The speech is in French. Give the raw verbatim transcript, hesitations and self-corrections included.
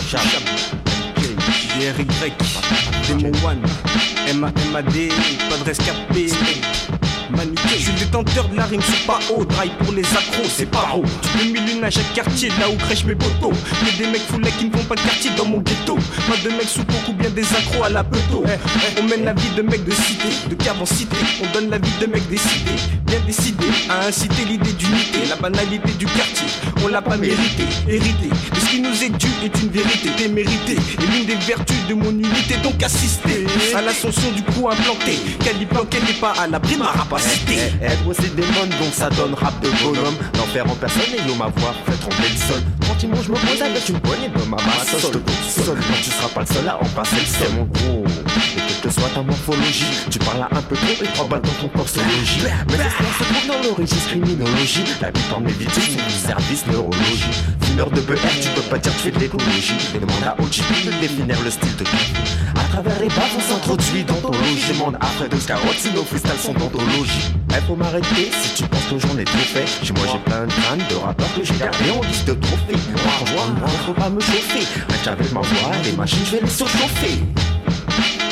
intouchable. D R Y, Démon One, M A M A D, pas de rescapé. Manuqué, je suis le détenteur de la rime, c'est pas haut. Drive pour les accros, c'est pas haut. Tu deux mille une à chaque quartier, là où crèchent mes potos. Y'a des mecs foulés qui ne font pas de quartier dans mon ghetto. Pas de mecs sous coke ou bien des accros à la peto. On mène la vie de mecs de cité, de cave en cité. On donne la vie de mecs décidés, bien décidés à inciter l'idée d'unité. La banalité du quartier, on l'a pas mérité. Hérité de ce qui nous est dû est une vérité déméritée. Et l'une des vertus de mon unité, donc assister à l'ascension du coup implanté. Cali planqué n'est pas à l'abri, ma rapacité. Être aussi démon, donc ça donne rap de bonhomme. L'enfer en personne et l'eau ma voix fait trembler le sol. Tranquillement je me pose avec une poignée de ma masse. Je te console, non tu seras pas le seul à en passer le seul mon gros. Et quelle que soit ta morphologie, tu parles à un peu trop et trois balles dans ton corsologie. Mais l'espoir se trouve dans le registre criminologie. La plupart de mes victimes sont du service neurologie. Fumeur de B R, tu peux pas dire que tu fais de l'écologie. Et demande à O G P de définir le style de tout. À travers les bases on s'introduit d'anthologie. Demande à Fred Oscar, si nos freestyles sont d'anthologie. Eh faut m'arrêter si tu penses que j'en ai trop fait. Chez moi j'ai plein de crânes de rappeurs que j'ai gardés en liste de trophées. Moi, moi, moi, faut pas me chauffer. Rien qu'avec ma voix, les machines je vais les surchauffer.